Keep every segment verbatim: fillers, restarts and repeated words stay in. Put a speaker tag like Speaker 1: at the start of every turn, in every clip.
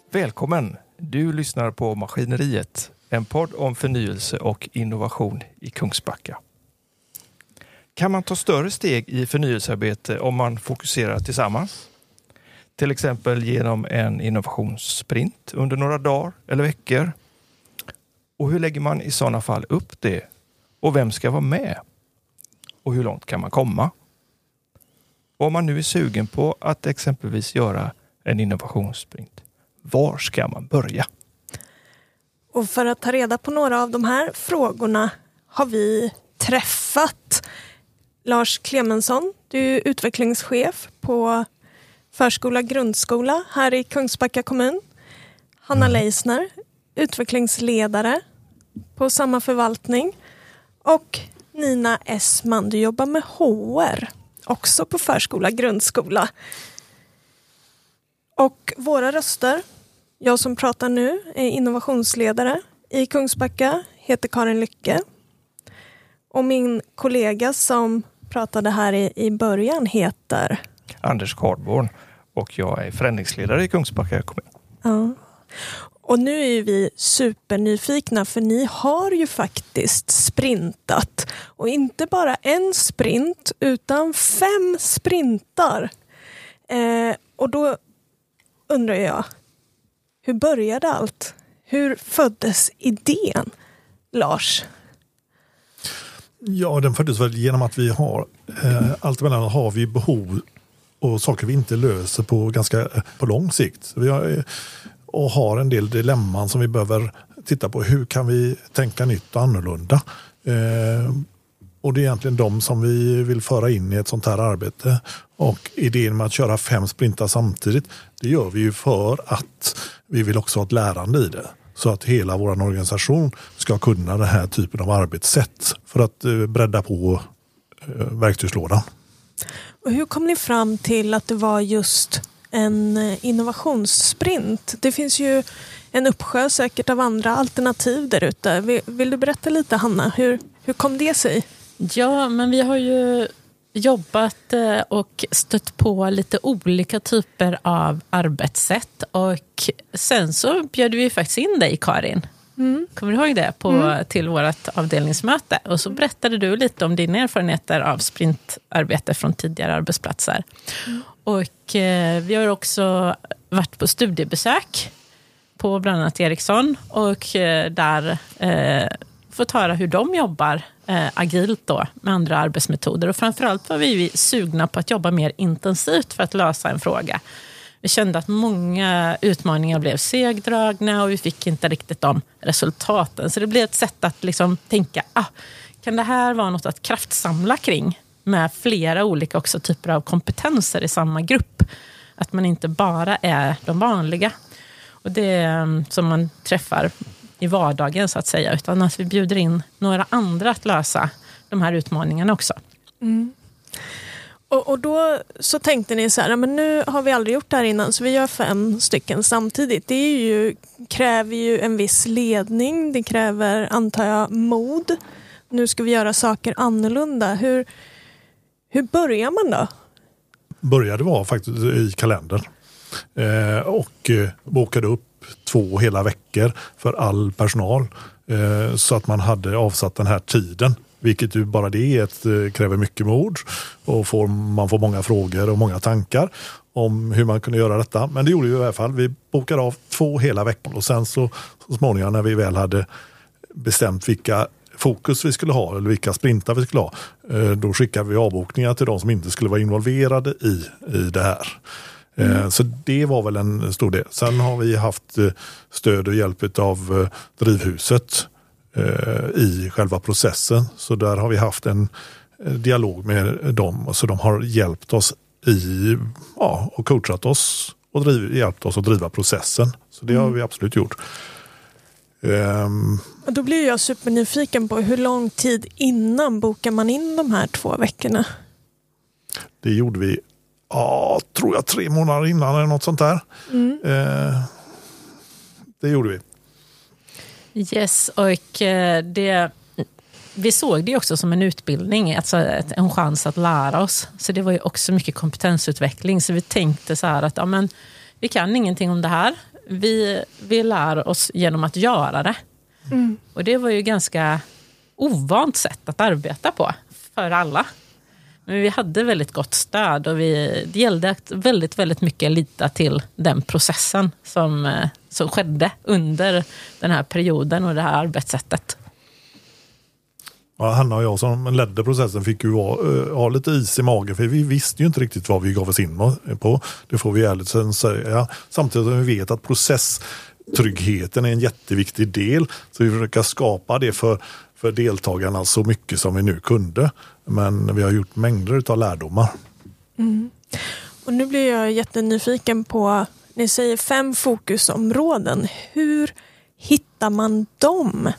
Speaker 1: Välkommen! Du lyssnar på Maskineriet, en podd om förnyelse och innovation i Kungsbacka. Kan man ta större steg i förnyelsearbete om man fokuserar tillsammans? Till exempel genom en innovationssprint under några dagar eller veckor. Och hur lägger man i sådana fall upp det? Och vem ska vara med? Och hur långt kan man komma? Och om man nu är sugen på att exempelvis göra en innovationssprint, var ska man börja?
Speaker 2: Och för att ta reda på några av de här frågorna har vi träffat Lars Clemensson. Du är utvecklingschef på förskola grundskola här i Kungsbacka kommun. Hanna Leisner, utvecklingsledare på samma förvaltning. Och Nina Essman, du jobbar med H R, också på förskola grundskola. Och våra röster, jag som pratar nu är innovationsledare i Kungsbacka, heter Karin Lycke. Och min kollega som pratade här i, i början heter
Speaker 1: Anders Kardborn, och jag är förändringsledare i Kungsbacka kommun.
Speaker 2: Ja. Och nu är vi supernyfikna, för ni har ju faktiskt sprintat. Och inte bara en sprint utan fem sprintar. Eh, och då undrar jag, hur började allt? Hur föddes idén, Lars?
Speaker 3: Ja, den föddes väl genom att vi har, eh, allt emellan har vi behov och saker vi inte löser på ganska på lång sikt. Vi har, och har en del dilemman som vi behöver titta på. Hur kan vi tänka nytt och annorlunda? Eh, och det är egentligen de som vi vill föra in i ett sånt här arbete. Och idén med att köra fem sprintar samtidigt, det gör vi ju för att vi vill också ha ett lärande i det. Så att hela vår organisation ska kunna den här typen av arbetssätt för att eh, bredda på eh, verktygslådan.
Speaker 2: Och hur kom ni fram till att det var just en innovationssprint? Det finns ju en uppsjö säkert av andra alternativ där ute. Vill, vill du berätta lite, Hanna? Hur, hur kom det sig?
Speaker 4: Ja, men vi har ju jobbat och stött på lite olika typer av arbetssätt. Och sen så bjöd vi faktiskt in dig, Karin. Mm. Kommer du ihåg det? På, mm. till vårt avdelningsmöte. Och så berättade du lite om dina erfarenheter av sprintarbete från tidigare arbetsplatser. Mm. Och eh, vi har också varit på studiebesök på bland annat Ericsson. Och eh, där eh, fått höra hur de jobbar eh, agilt då med andra arbetsmetoder. Och framförallt var vi sugna på att jobba mer intensivt för att lösa en fråga. Vi kände att många utmaningar blev segdragna och vi fick inte riktigt de resultaten. Så det blev ett sätt att liksom tänka, ah, kan det här vara något att kraftsamla kring med flera olika också typer av kompetenser i samma grupp? Att man inte bara är de vanliga och det som man träffar i vardagen så att säga, utan att vi bjuder in några andra att lösa de här utmaningarna också.
Speaker 2: Mm. Och, och då så tänkte ni så här, men nu har vi aldrig gjort det här innan så vi gör fem stycken samtidigt. Det är ju, kräver ju en viss ledning, det kräver, antar jag, mod. Nu ska vi göra saker annorlunda. Hur, hur börjar man då?
Speaker 3: Började var faktiskt i kalendern eh, och eh, bokade upp två hela veckor för all personal eh, så att man hade avsatt den här tiden. Vilket ju bara det ett, kräver mycket mod och får, man får många frågor och många tankar om hur man kunde göra detta. Men det gjorde vi i alla fall. Vi bokade av två hela veckor och sen så, så småningom när vi väl hade bestämt vilka fokus vi skulle ha eller vilka sprintar vi skulle ha, då skickade vi avbokningar till de som inte skulle vara involverade i, i det här. Mm. Så det var väl en stor del. Sen har vi haft stöd och hjälp av Drivhuset i själva processen. Så där har vi haft en dialog med dem. Så de har hjälpt oss i, ja, och coachat oss och driv, hjälpt oss att driva processen. Så det mm. har vi absolut gjort. Um,
Speaker 2: och då blir jag supernyfiken på hur lång tid innan bokar man in de här två veckorna?
Speaker 3: Det gjorde vi, ja, tror jag tre månader innan eller något sånt där. Mm. Uh, det gjorde vi.
Speaker 4: Yes, och det, vi såg det också som en utbildning, alltså en chans att lära oss. Så det var ju också mycket kompetensutveckling. Så vi tänkte så här att ja, men, vi kan ingenting om det här. vi, vi lär oss genom att göra det. Mm. Och det var ju ganska ovant sätt att arbeta på för alla. Men vi hade väldigt gott stöd och vi, det gällde att väldigt, väldigt mycket lita till den processen som, som skedde under den här perioden och det här arbetssättet.
Speaker 3: Ja, Hanna och jag som ledde processen fick ju ha, ha lite is i magen, för vi visste ju inte riktigt vad vi gav oss in på. Det får vi ärligt sen säga. Samtidigt som vi vet att processtryggheten är en jätteviktig del, så vi försöker skapa det för, för deltagarna så mycket som vi nu kunde. Men vi har gjort mängder av lärdomar.
Speaker 2: Mm. Och nu blir jag jättenyfiken på, ni säger fem fokusområden. Hur hittar man dem?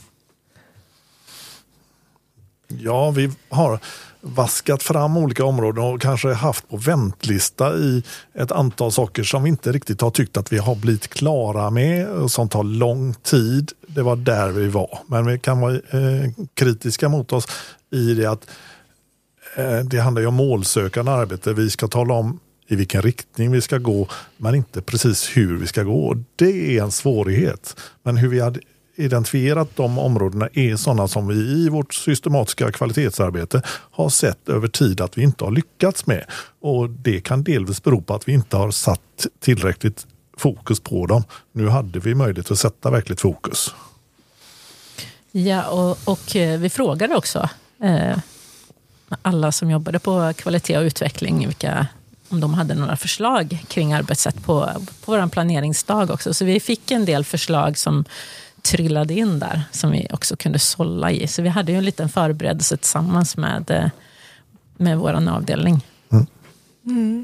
Speaker 3: Ja, vi har vaskat fram olika områden och kanske haft på väntlista i ett antal saker som vi inte riktigt har tyckt att vi har blivit klara med och som tar lång tid. Det var där vi var. Men vi kan vara eh, kritiska mot oss i det att eh, det handlar ju om målsökande arbete. Vi ska tala om i vilken riktning vi ska gå, men inte precis hur vi ska gå. Och det är en svårighet. Men hur vi hade identifierat de områdena är sådana som vi i vårt systematiska kvalitetsarbete har sett över tid att vi inte har lyckats med. Och det kan delvis bero på att vi inte har satt tillräckligt fokus på dem. Nu hade vi möjlighet att sätta verkligt fokus.
Speaker 4: Ja, och, och vi frågade också eh, alla som jobbade på kvalitet och utveckling vilka, om de hade några förslag kring arbetssätt på, på vår planeringsdag också. Så vi fick en del förslag som trillade in där som vi också kunde sålla i. Så vi hade ju en liten förberedelse tillsammans med, med vår avdelning.
Speaker 3: Mm.
Speaker 2: Mm.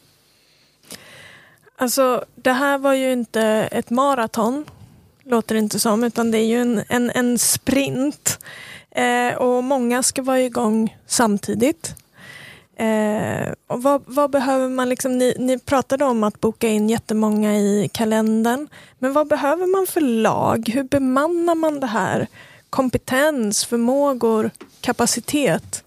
Speaker 2: Alltså det här var ju inte ett maraton, låter det inte som, utan det är ju en, en, en sprint. Eh, och många ska vara igång samtidigt. Eh, och vad, vad behöver man liksom, ni, ni pratade om att boka in jättemånga i kalendern, men vad behöver man för lag? Hur bemannar man det här? Kompetens, förmågor, kapacitet?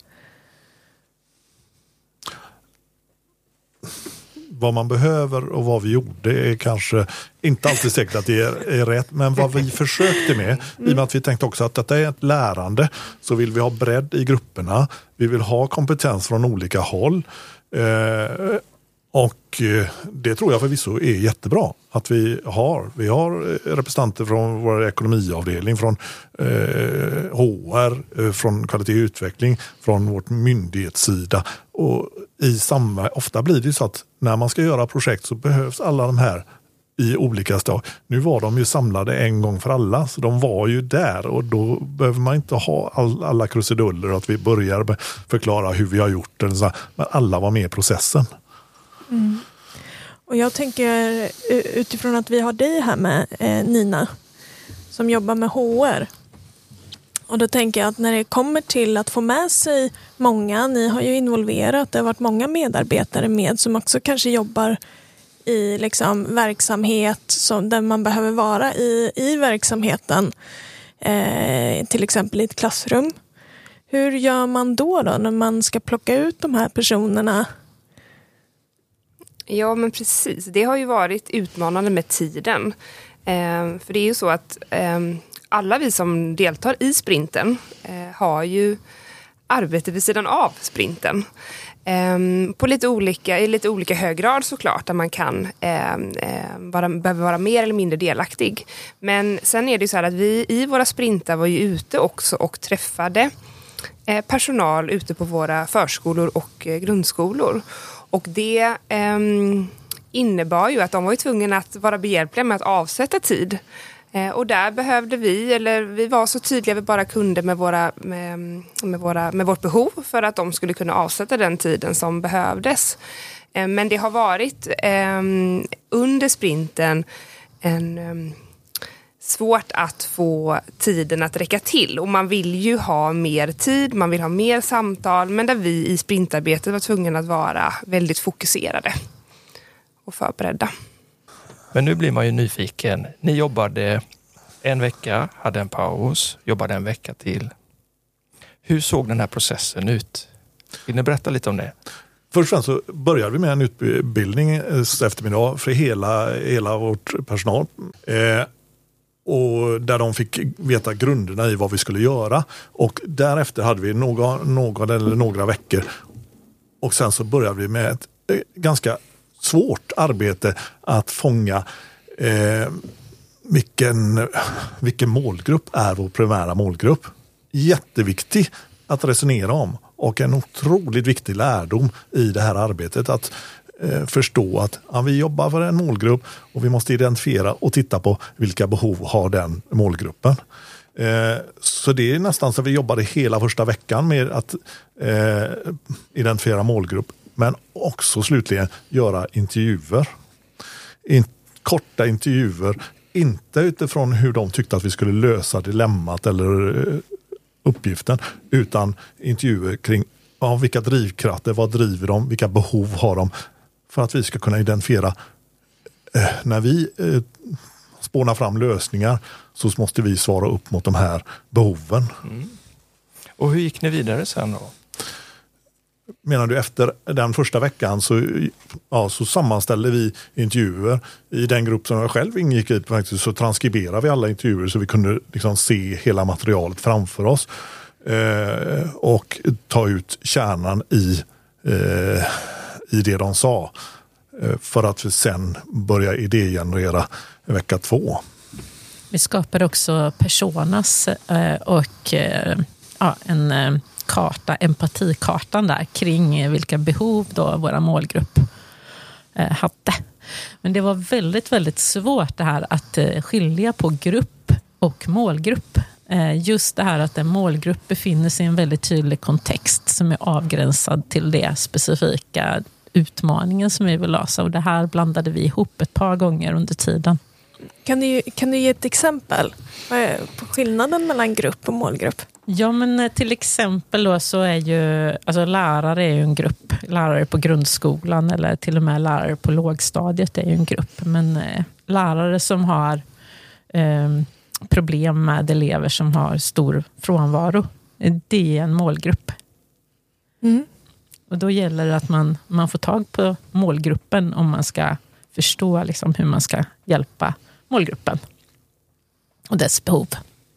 Speaker 3: Vad man behöver och vad vi gjorde är kanske inte alltid säkert att det är, är rätt, men vad vi försökte med, mm. i och med att vi tänkte också att detta är ett lärande, så vill vi ha bredd i grupperna, vi vill ha kompetens från olika håll eh, och det tror jag förvisso är jättebra att vi har. Vi har representanter från vår ekonomiavdelning, från eh, H R, från kvalitet och utveckling, från vårt myndighetssida, och i samma, ofta blir det så att när man ska göra projekt så behövs alla de här i olika stadier. Nu var de ju samlade en gång för alla, så de var ju där, och då behöver man inte ha all, alla krusiduller och att vi börjar förklara hur vi har gjort det, så, men alla var med i processen.
Speaker 2: Mm. Och jag tänker utifrån att vi har dig här med eh, Nina som jobbar med H R. Och då tänker jag att när det kommer till att få med sig många, ni har ju involverat, det har varit många medarbetare med som också kanske jobbar i liksom verksamhet som, där man behöver vara i, i verksamheten, eh, till exempel i ett klassrum. Hur gör man då, då när man ska plocka ut de här personerna?
Speaker 5: Ja, men precis. Det har ju varit utmanande med tiden. Eh, för det är ju så att eh, alla vi som deltar i sprinten eh, har ju arbete vid sidan av sprinten. Eh, på lite olika, i lite olika hög grad såklart, där man kan eh, eh, vara, behöver vara mer eller mindre delaktig. Men sen är det ju så här att vi i våra sprintar var ju ute också och träffade eh, personal ute på våra förskolor och eh, grundskolor. Och det eh, innebar ju att de var ju tvungna att vara behjälpliga med att avsätta tid. Eh, och där behövde vi, eller vi var så tydliga vi bara kunde med, våra, med, med, våra, med vårt behov för att de skulle kunna avsätta den tiden som behövdes. Eh, men det har varit eh, under sprinten en... Eh, svårt att få tiden att räcka till, och man vill ju ha mer tid, man vill ha mer samtal, men där vi i sprintarbetet var tvungna att vara väldigt fokuserade och förberedda.
Speaker 1: Men nu blir man ju nyfiken. Ni jobbade en vecka, hade en paus, jobbade en vecka till. Hur såg den här processen ut? Vill ni berätta lite om det?
Speaker 3: först och främst så började vi med en utbildning eftermiddag för hela, hela vårt personal. Eh, och där de fick veta grunderna i vad vi skulle göra. Och därefter hade vi någon, någon eller några veckor. Och sen så började vi med ett eh, ganska svårt arbete att fånga eh, vilken, vilken målgrupp är vår primära målgrupp. Jätteviktig att resonera om och en otroligt viktig lärdom i det här arbetet att eh, förstå att ja, vi jobbar för en målgrupp och vi måste identifiera och titta på vilka behov har den målgruppen. Eh, så det är nästan så vi jobbade hela första veckan med att eh, identifiera målgrupp men också slutligen göra intervjuer. In, korta intervjuer, inte utifrån hur de tyckte att vi skulle lösa dilemmat eller eh, uppgiften, utan intervjuer kring ja, vilka drivkrafter, vad driver de, vilka behov har de för att vi ska kunna identifiera eh, när vi eh, spånar fram lösningar så måste vi svara upp mot de här behoven.
Speaker 1: Mm. Och hur gick ni vidare sen då?
Speaker 3: Menar du efter den första veckan så, ja, så sammanställde vi intervjuer i den grupp som jag själv ingick i, så transkriberade vi alla intervjuer så vi kunde liksom se hela materialet framför oss eh, och ta ut kärnan i, eh, i det de sa eh, för att vi sen börja idégenerera vecka två.
Speaker 4: Vi skapade också personas eh, och eh, ja, en eh, karta, empatikartan där kring vilka behov då våra målgrupp eh, hade. Men det var väldigt, väldigt svårt det här att eh, skilja på grupp och målgrupp. Eh, just det här att en målgrupp befinner sig i en väldigt tydlig kontext som är avgränsad till det specifika utmaningen som vi vill lösa. Och det här blandade vi ihop ett par gånger under tiden.
Speaker 2: Kan du, kan du ge ett exempel på skillnaden mellan grupp och målgrupp?
Speaker 4: Ja, men till exempel då så är ju, alltså lärare är ju en grupp. Lärare på grundskolan eller till och med lärare på lågstadiet är ju en grupp. Men eh, lärare som har eh, problem med elever som har stor frånvaro, det är en målgrupp.
Speaker 2: Mm.
Speaker 4: Och då gäller det att man, man får tag på målgruppen om man ska förstå liksom hur man ska hjälpa målgruppen och dess behov.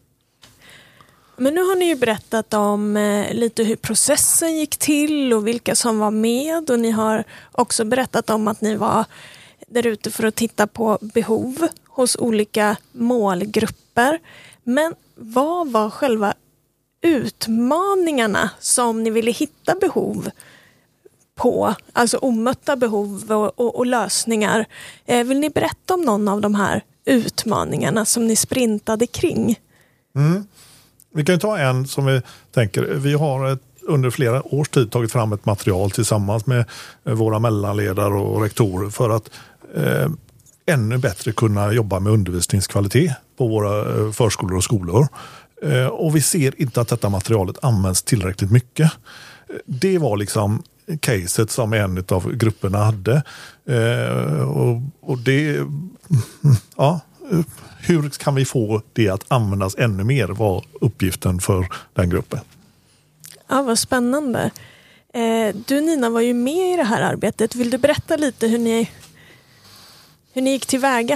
Speaker 2: Men nu har ni ju berättat om eh, lite hur processen gick till och vilka som var med. Och ni har också berättat om att ni var där ute för att titta på behov hos olika målgrupper. Men vad var själva utmaningarna som ni ville hitta behov på? Alltså omötta behov och, och, och lösningar. Eh, vill ni berätta om någon av de här utmaningarna som ni sprintade kring?
Speaker 3: Mm. Vi kan ju ta en som vi tänker, vi har ett, under flera års tid tagit fram ett material tillsammans med våra mellanledare och rektorer för att eh, ännu bättre kunna jobba med undervisningskvalitet på våra eh, förskolor och skolor. Eh, och vi ser inte att detta materialet används tillräckligt mycket. Det var liksom caset som en av grupperna hade. Eh, och, och det, ja... Hur kan vi få det att användas ännu mer var uppgiften för den gruppen.
Speaker 2: Ja, vad spännande. Eh, du Nina var ju med i det här arbetet. Vill du berätta lite hur ni, hur ni gick tillväga?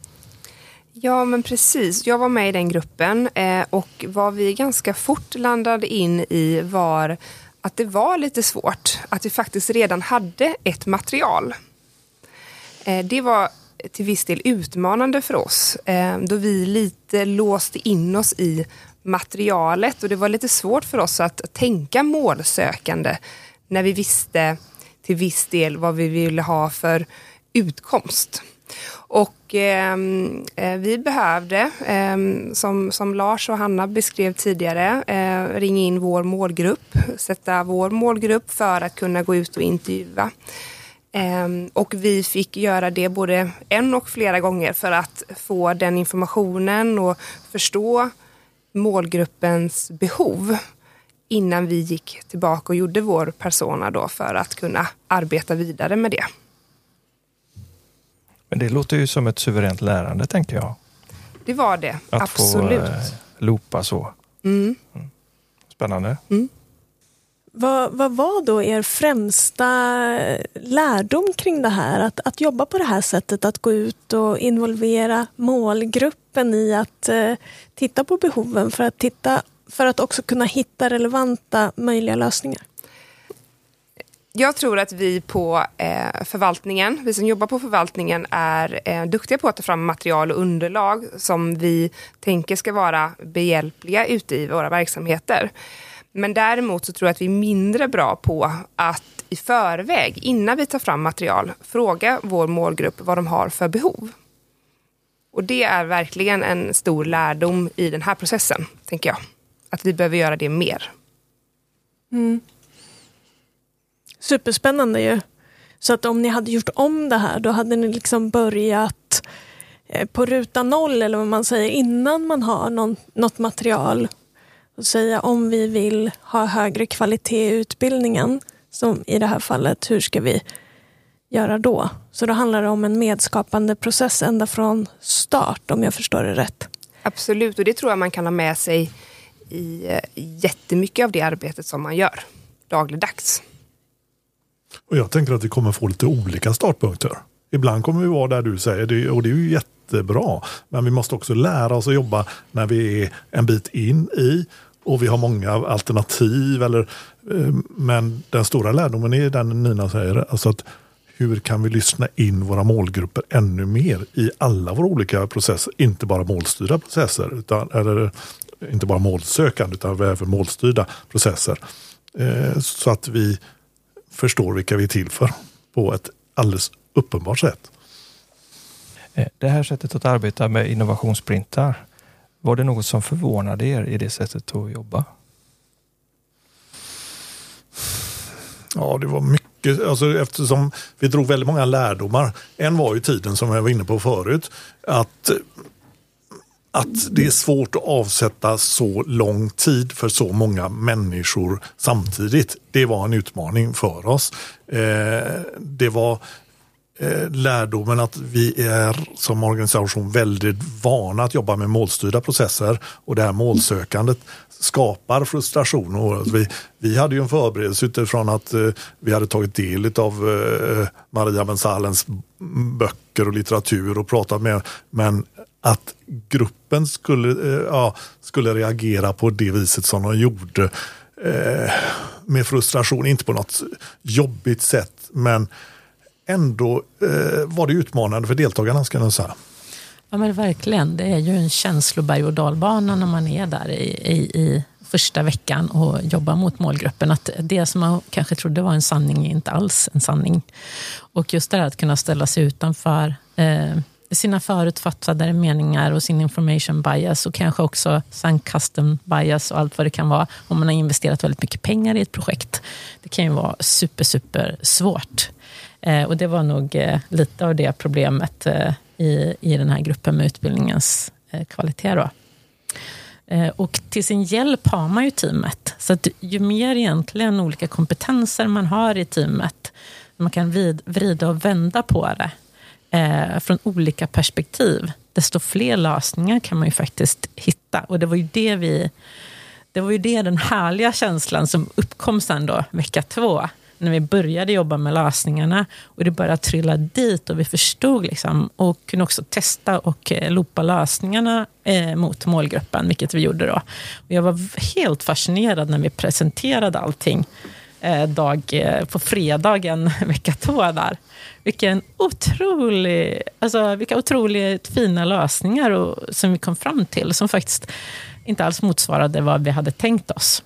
Speaker 5: Ja, men precis. Jag var med i den gruppen eh, och vad vi ganska fort landade in i var att det var lite svårt. Att vi faktiskt redan hade ett material. Eh, det var till viss del utmanande för oss eh, då vi lite låste in oss i materialet och det var lite svårt för oss att tänka målsökande när vi visste till viss del vad vi ville ha för utkomst. Och eh, vi behövde, eh, som, som Lars och Hanna beskrev tidigare, eh, ringa in vår målgrupp, sätta vår målgrupp för att kunna gå ut och intervjua. Um, och vi fick göra det både en och flera gånger för att få den informationen och förstå målgruppens behov innan vi gick tillbaka och gjorde vår persona då för att kunna arbeta vidare med det.
Speaker 1: Men det låter ju som ett suveränt lärande, tänker jag.
Speaker 5: Det var det,
Speaker 1: att
Speaker 5: absolut.
Speaker 1: Att få eh, loopa så.
Speaker 5: Mm.
Speaker 1: Mm. Spännande.
Speaker 5: Mm.
Speaker 2: Vad, vad var då er främsta lärdom kring det här? Att, att jobba på det här sättet, att gå ut och involvera målgruppen i att eh, titta på behoven för att, titta, för att också kunna hitta relevanta möjliga lösningar?
Speaker 5: Jag tror att vi på eh, förvaltningen, vi som jobbar på förvaltningen är eh, duktiga på att ta fram material och underlag som vi tänker ska vara behjälpliga ute i våra verksamheter. Men däremot så tror jag att vi är mindre bra på att i förväg, innan vi tar fram material, fråga vår målgrupp vad de har för behov. Och det är verkligen en stor lärdom i den här processen, tänker jag. Att vi behöver göra det mer.
Speaker 2: Mm. Superspännande ju. Så att om ni hade gjort om det här, då hade ni liksom börjat på ruta noll, eller vad man säger, innan man har någon, något material. Och säga om vi vill ha högre kvalitet i utbildningen, som i det här fallet, hur ska vi göra då? Så då handlar det om en medskapande process ända från start, om jag förstår det rätt.
Speaker 5: Absolut, och det tror jag man kan ha med sig i jättemycket av det arbetet som man gör dagligdags.
Speaker 3: Och jag tänker att vi kommer få lite olika startpunkter. Ibland kommer vi vara där du säger det, och det är ju jättebra. Men vi måste också lära oss att jobba när vi är en bit in i och vi har många alternativ. Eller, men den stora lärdomen är den Nina säger, alltså att hur kan vi lyssna in våra målgrupper ännu mer i alla våra olika processer, inte bara målstyrda processer, utan, eller inte bara målsökande utan även målstyrda processer. Eh, så att vi förstår vilka vi är till för på ett alldeles uppenbart sätt.
Speaker 1: Det här sättet att arbeta med innovationsprintar, var det något som förvånade er i det sättet att jobba?
Speaker 3: Ja, det var mycket, alltså eftersom vi drog väldigt många lärdomar. En var ju tiden som jag var inne på förut, att, att det är svårt att avsätta så lång tid för så många människor samtidigt. Det var en utmaning för oss. Eh, det var eh, lärdomen att vi är som organisation väldigt vana att jobba med målstyrda processer, och det här målsökandet skapar frustration. Och vi, vi hade ju en förberedelse utifrån att eh, vi hade tagit del av eh, Maria Bensalens böcker och litteratur och pratat med, men att gruppen skulle, eh, ja, skulle reagera på det viset som de gjorde eh, med frustration, inte på något jobbigt sätt, men ändå eh, var det utmanande för deltagarna, ska jag säga.
Speaker 4: Ja, men verkligen. Det är ju en känsloberg- och dalbana när man är där i, i, i första veckan och jobbar mot målgruppen. Att det som man kanske trodde var en sanning är inte alls en sanning. Och just det här att kunna ställa sig utanför eh, sina förutfattade meningar och sin information bias och kanske också sunk custom bias och allt vad det kan vara om man har investerat väldigt mycket pengar i ett projekt. Det kan ju vara super, super svårt. Eh, och det var nog eh, lite av det problemet eh, i, i den här gruppen med utbildningens eh, kvalitet då. Eh, och till sin hjälp har man ju teamet. Så att ju mer egentligen olika kompetenser man har i teamet, man kan vid, vrida och vända på det eh, från olika perspektiv, desto fler lösningar kan man ju faktiskt hitta. Och det var ju det vi, det var ju det den härliga känslan som uppkom sen då vecka två, när vi började jobba med lösningarna och det började trilla dit och vi förstod liksom, och kunde också testa och eh, loopa lösningarna eh, mot målgruppen, vilket vi gjorde då. Och jag var helt fascinerad när vi presenterade allting eh, dag, eh, på fredagen vecka två där. Vilken otrolig, alltså, vilka otroligt fina lösningar och, som vi kom fram till, som faktiskt inte alls motsvarade vad vi hade tänkt oss.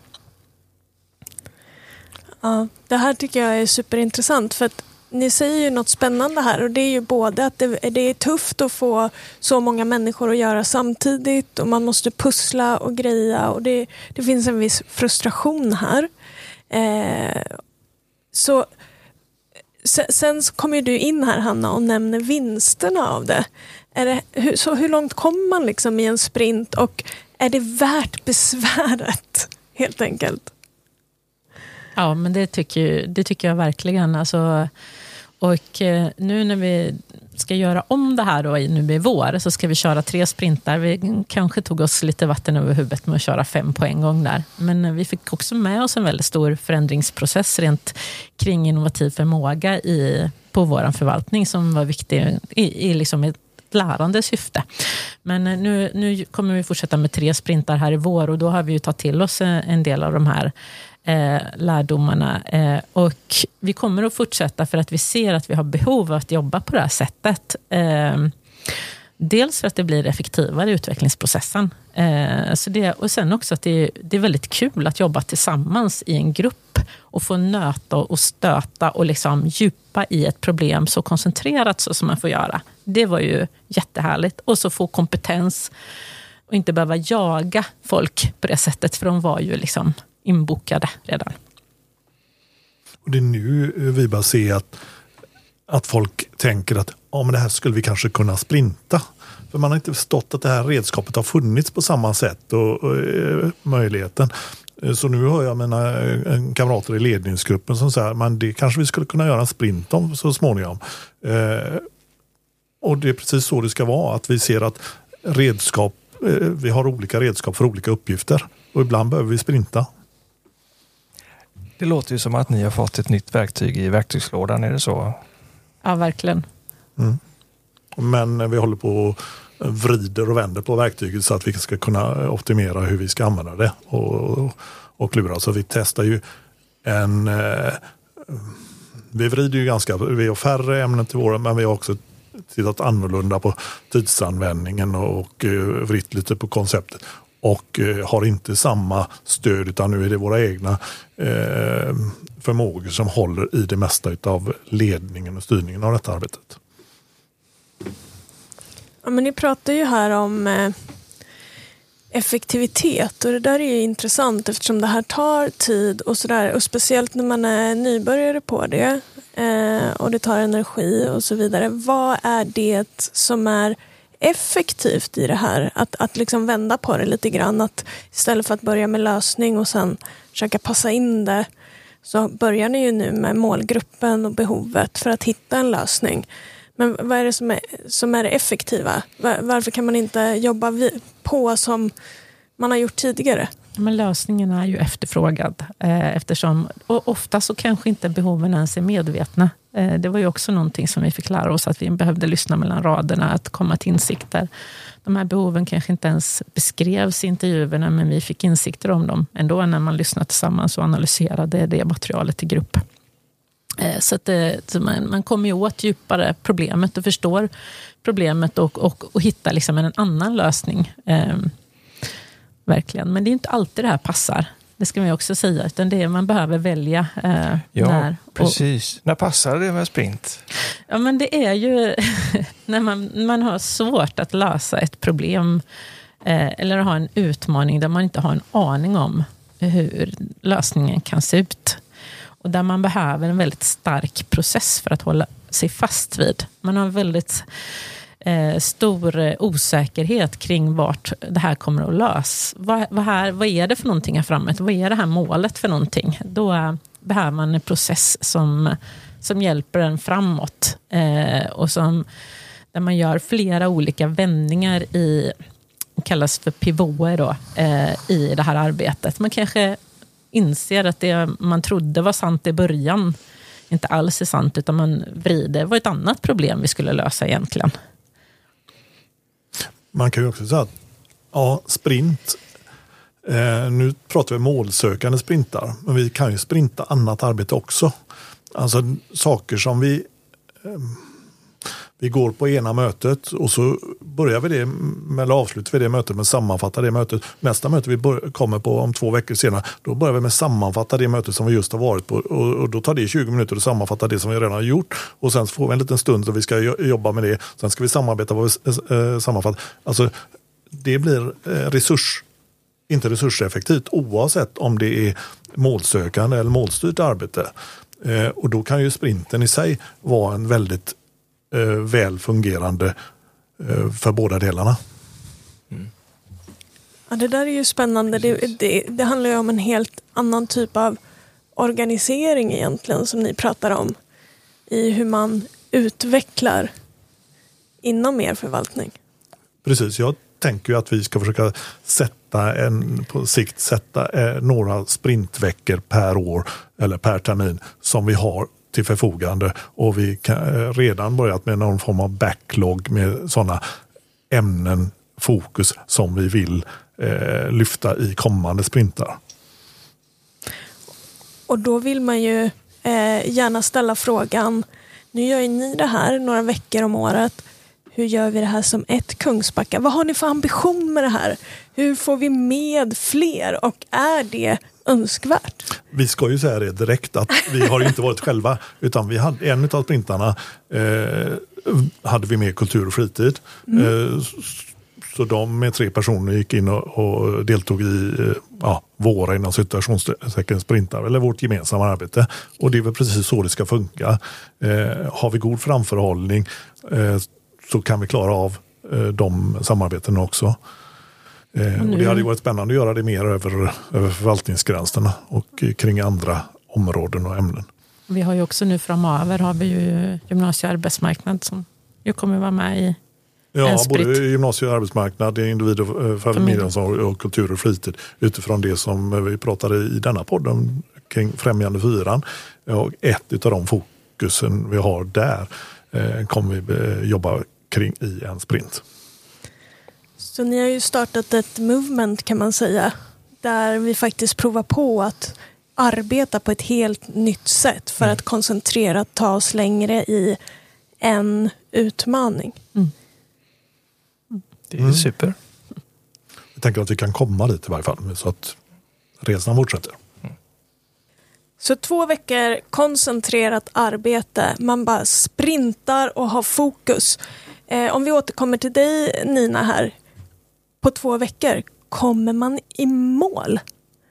Speaker 2: Ja, det här tycker jag är superintressant, för att ni säger ju något spännande här, och det är ju både att det, det är tufft att få så många människor att göra samtidigt och man måste pussla och greja och det, det finns en viss frustration här. Eh, så sen kommer ju du in här, Hanna, och nämner vinsterna av det. Är det hur, så hur långt kommer man liksom i en sprint och är det värt besväret helt enkelt?
Speaker 4: Ja, men det tycker, det tycker jag verkligen. Alltså, och nu när vi ska göra om det här då, nu i vår, så ska vi köra tre sprintar. Vi kanske tog oss lite vatten över huvudet med att köra fem på en gång där. Men vi fick också med oss en väldigt stor förändringsprocess rent kring innovativ förmåga i, på vår förvaltning som var viktig i, i liksom ett lärande syfte. Men nu, nu kommer vi fortsätta med tre sprintar här i vår och då har vi ju tagit till oss en del av de här Eh, lärdomarna eh, och vi kommer att fortsätta för att vi ser att vi har behov av att jobba på det här sättet. Eh, dels för att det blir effektivare i utvecklingsprocessen. Eh, så det, och sen också att det, det är väldigt kul att jobba tillsammans i en grupp och få nöta och stöta och liksom djupa i ett problem så koncentrerat så som man får göra. Det var ju jättehärligt. Och så få kompetens och inte behöva jaga folk på det sättet, för de var ju liksom inbokade redan.
Speaker 3: Och det är nu vi bara ser att, att folk tänker att ja, men det här skulle vi kanske kunna sprinta. För man har inte förstått att det här redskapet har funnits på samma sätt och, och, och möjligheten. Så nu hör jag mina kamrater i ledningsgruppen som säger men det kanske vi skulle kunna göra en sprint om så småningom. Eh, och det är precis så det ska vara, att vi ser att redskap, eh, vi har olika redskap för olika uppgifter och ibland behöver vi sprinta.
Speaker 1: Det låter ju som att ni har fått ett nytt verktyg i verktygslådan, är det så?
Speaker 4: Ja, verkligen.
Speaker 3: Mm. Men vi håller på och vrider och vänder på verktyget så att vi ska kunna optimera hur vi ska använda det och, och klura. Så vi testar ju en... Eh, vi vrider ju ganska... Vi har färre ämnen till våra, men vi har också tittat annorlunda på tidsanvändningen och eh, vritt lite på konceptet. Och eh, har inte samma stöd, utan nu är det våra egna eh, förmågor som håller i det mesta av ledningen och styrningen av detta arbetet.
Speaker 2: Ja, men ni pratar ju här om eh, effektivitet och det där är ju intressant eftersom det här tar tid och sådär, och speciellt när man är nybörjare på det eh, och det tar energi och så vidare. Vad är det som är effektivt i det här? Att, att liksom vända på det lite grann, att istället för att börja med lösning och sen försöka passa in det, så börjar ni ju nu med målgruppen och behovet för att hitta en lösning. Men vad är det som är, som är det effektiva? Var, varför kan man inte jobba vi, på som man har gjort tidigare?
Speaker 4: Men lösningen är ju efterfrågad eh, eftersom, och ofta så kanske inte behoven ens är medvetna. Eh, det var ju också någonting som vi fick lära oss, att vi behövde lyssna mellan raderna, att komma till insikter. De här behoven kanske inte ens beskrevs i intervjuerna, men vi fick insikter om dem ändå när man lyssnade tillsammans och analyserade det materialet i grupp. Eh, så att det, så man, man kommer ju åt djupare problemet och förstår problemet och, och, och hittar liksom en annan lösning. Eh, Verkligen. Men det är inte alltid det här passar. Det ska man också säga. Utan det är, man behöver välja eh,
Speaker 1: ja,
Speaker 4: när.
Speaker 1: Precis. Och, när passar det med sprint?
Speaker 4: Ja, men det är ju när man, man har svårt att lösa ett problem eh, eller ha en utmaning där man inte har en aning om hur lösningen kan se ut. Och där man behöver en väldigt stark process för att hålla sig fast vid. Man har väldigt... Eh, stor osäkerhet kring vart det här kommer att lösa. Vad, vad, här, vad är det för någonting här framåt? Vad är det här målet för någonting? Då eh, behöver man en process som, som hjälper en framåt. Eh, och som, där man gör flera olika vändningar i, kallas för pivoter då, eh, i det här arbetet. Man kanske inser att det man trodde var sant i början inte alls är sant, utan man vrider. Det var ett annat problem vi skulle lösa egentligen.
Speaker 3: Man kan ju också säga att ja, sprint, eh, nu pratar vi målsökande sprintar, men vi kan ju sprinta annat arbete också. Alltså saker som vi eh, vi går på ena mötet och så börjar vi det med, eller avslutar vi det mötet med sammanfatta det mötet. Nästa möte vi bör, kommer på om två veckor senare, då börjar vi med sammanfatta det mötet som vi just har varit på, och, och då tar det tjugo minuter att sammanfatta det som vi redan har gjort, och sen får vi en liten stund så vi ska jobba med det, sen ska vi samarbeta vad vi eh, sammanfattar. Alltså det blir eh, resurs, inte resurseffektivt oavsett om det är målsökande eller målstyrt arbete. Eh, och då kan ju sprinten i sig vara en väldigt eh, väl fungerande eh, för båda delarna.
Speaker 2: Mm. Ja, det där är ju spännande. Det, det, det handlar ju om en helt annan typ av organisering egentligen som ni pratar om i hur man utvecklar inom er förvaltning.
Speaker 3: Precis, jag tänker ju att vi ska försöka sätta en, på sikt sätta eh, några sprintveckor per år eller per termin som vi har till förfogande, och vi kan eh, redan börjat med någon form av backlog med sådana ämnen, fokus som vi vill eh, lyfta i kommande sprintar.
Speaker 2: Och då vill man ju eh, gärna ställa frågan, nu gör ju ni det här några veckor om året, hur gör vi det här som ett Kungsbacka? Vad har ni för ambition med det här? Hur får vi med fler, och är det önskvärt?
Speaker 3: Vi ska ju säga det direkt att vi har inte varit själva, utan vi hade en av sprintarna eh, hade vi med kultur och fritid. Mm. Eh, så de med tre personer gick in och, och deltog i eh, ja, våra inom situationstecken sprintar, eller vårt gemensamma arbete. Och det är väl precis så det ska funka. Eh, har vi god framförhållning eh, så kan vi klara av eh, de samarbeten också. Eh, och det hade ju varit spännande att göra det mer över, över förvaltningsgränserna och eh, kring andra områden och ämnen.
Speaker 4: Vi har ju också nu framöver har vi ju gymnasie- och arbetsmarknad som ju kommer vara med i
Speaker 3: Ja, både gymnasie- och arbetsmarknad, individ- och familjeomsorg och kultur och fritid, utifrån det som vi pratade i denna podden kring främjande fyran. Och ett av de fokusen vi har där eh, kommer vi jobba kring i en sprint.
Speaker 2: Så ni har ju startat ett movement, kan man säga, där vi faktiskt provar på att arbeta på ett helt nytt sätt för mm. att koncentrerat ta oss längre i en utmaning.
Speaker 4: Mm.
Speaker 1: Det är mm. super.
Speaker 3: Jag tänker att vi kan komma dit i varje fall, så att resan fortsätter.
Speaker 2: Mm. Så två veckor koncentrerat arbete. Man bara sprintar och har fokus. Eh, om vi återkommer till dig, Nina, här. På två veckor, kommer man i mål?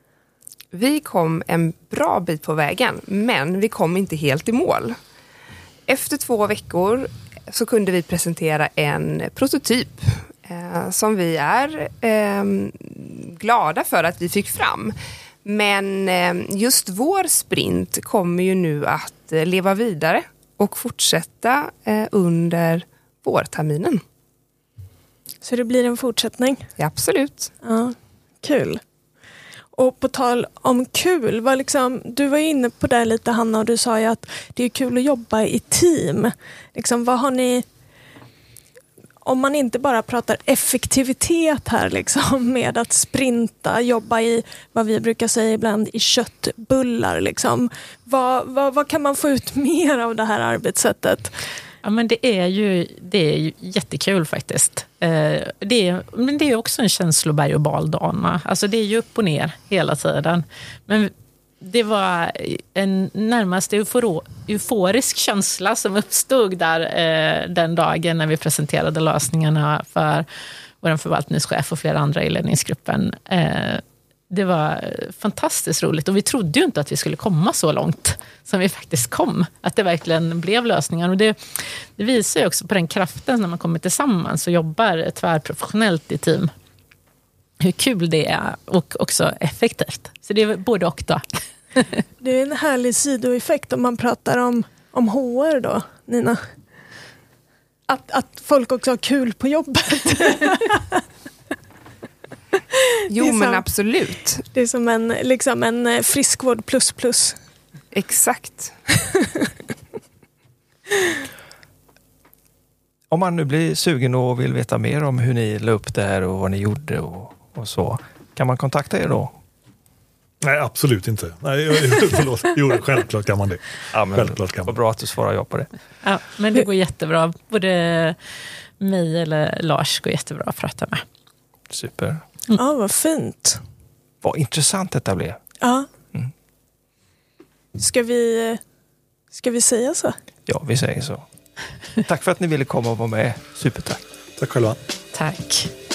Speaker 5: Vi kom en bra bit på vägen, men vi kom inte helt i mål. Efter två veckor så kunde vi presentera en prototyp eh, som vi är eh, glada för att vi fick fram. Men eh, just vår sprint kommer ju nu att eh, leva vidare och fortsätta eh, under vårterminen.
Speaker 2: Så det blir en fortsättning?
Speaker 5: Ja, absolut.
Speaker 2: Ja, kul. Och på tal om kul, var liksom, du var inne på det lite, Hanna, och du sa ju att det är kul att jobba i team. Liksom, vad har ni, om man inte bara pratar effektivitet här liksom, med att sprinta, jobba i vad vi brukar säga ibland i köttbullar. Liksom. Vad, vad, vad kan man få ut mer av det här arbetssättet?
Speaker 4: Ja, men det är ju, det är ju jättekul faktiskt. Eh, det är, men det är också en känsloberg- och baldana. Alltså det är ju upp och ner hela tiden. Men det var en närmast euforo, euforisk känsla som uppstod där eh, den dagen när vi presenterade lösningarna för vår förvaltningschef och flera andra i ledningsgruppen. Eh, det var fantastiskt roligt, och vi trodde ju inte att vi skulle komma så långt som vi faktiskt kom. Att det verkligen blev lösningar. Och det, det visar ju också på den kraften när man kommer tillsammans och jobbar tvärprofessionellt i team. Hur kul det är och också effektivt. Så det är både och då.
Speaker 2: Det är en härlig sidoeffekt om man pratar om, om H R då, Nina. Att, att folk också har kul på jobbet.
Speaker 5: Jo,
Speaker 2: som,
Speaker 5: men absolut.
Speaker 2: Det är som en, liksom en friskvård plus plus.
Speaker 5: Exakt.
Speaker 1: Om man nu blir sugen och vill veta mer om hur ni la upp det här och vad ni gjorde och, och så, kan man kontakta er då?
Speaker 3: Nej, absolut inte. Nej, förlåt. Jo, självklart kan man det.
Speaker 1: Ja, men
Speaker 3: självklart kan man.
Speaker 1: Vad bra att du svarar ja på det.
Speaker 4: Ja, men det går jättebra. Både mig eller Lars går jättebra att prata med.
Speaker 1: Super.
Speaker 2: Mm. Ja, vad fint.
Speaker 1: Vad intressant detta blev.
Speaker 2: Ja.
Speaker 1: Mm.
Speaker 2: Ska vi, ska vi säga så?
Speaker 1: Ja, vi säger så. Tack för att ni ville komma och vara med. Supertack.
Speaker 3: Tack själva.
Speaker 4: Tack.